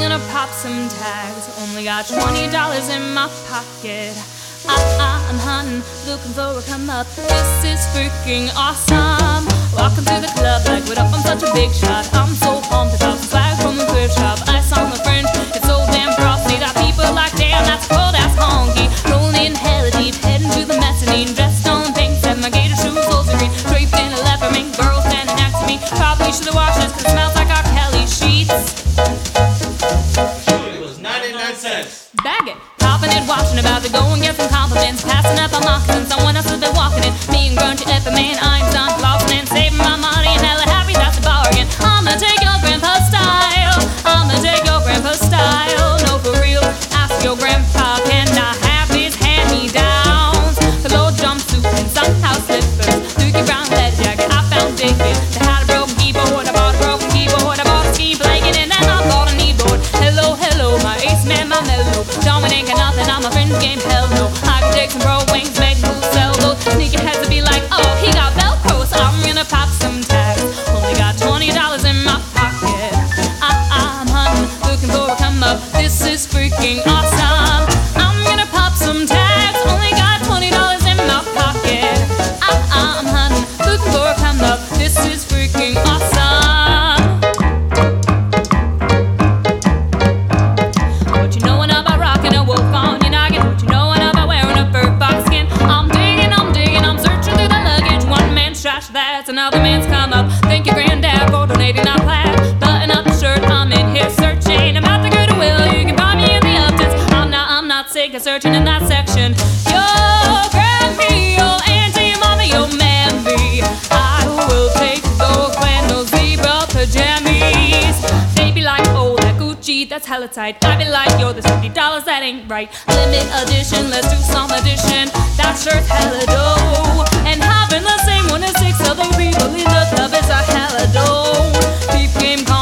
gonna pop some tags. Only got $20 in my pocket. I'm hunting, looking for a come up. This is freaking awesome. Walking through the club like, what up, I'm such a big shot. I'm so pumped about some swag from the thrift shop. Ice on the fringe, it's so damn frosty that people like, damn, that's cold ass honky. Rolling hella deep, heading to the mezzanine. Dressed on pink, set my gator shoes, those are green. Draped in a leopard mink, girl standing next to me. Probably should've washed this cause it smells like R. Kelly sheets. It was 99 cents. Bag it, popping it, watching about to go and get some compliments. Passing up on moccasins, someone else has been walking it. Me and grungy effing man, I'm done flossing and saving my money and hella happy, that's a bargain. I'ma take your grandpa's style, I'ma take your grandpa's style. No, for real, ask your grandpa, can I have his hand-me-downs? The low jumpsuit and sunhouse slippers, Dookie brown leather jacket, I found David. They had a broken keyboard, I bought a broken keyboard, I bought a ski blanket and then I bought a kneeboard. Hello, hello, my ace man, my mellow. Dominic and nothing on my friend's game, hell no. I can take some bro wings, make moves, sell those. Sneaky heads to be like, oh, he got Velcro, so I'm gonna pop some tags. Only got $20 in my pocket. I'm hunting, looking for a come up. This is freaking awesome. I'm gonna pop some tags. Only got $20 in my pocket. I'm hunting, looking for a come up. This is freaking awesome. What you knowin' about rockin' a wolf on your noggin? What you knowin' about wearing a fur fox skin? I'm digging, I'm searching through the luggage. One man's trash, that's another man's come up. Thank you, granddad, for donating our plaid. Button up the shirt, I'm in here searching. About the goodwill, you can buy me in the Uptons. I'm not sick of searching in that section. Yo, Grammy, yo, auntie, mommy, yo, mammy, I will take those flannel zebra pajamas. They be like, oh, that Gucci, that's hella tight. I be like, yo, this $50, that ain't right. Limit edition, let's do some addition. That shirt's hella dope. And having the same one as 6 other people in the club is a hella dope. Deep game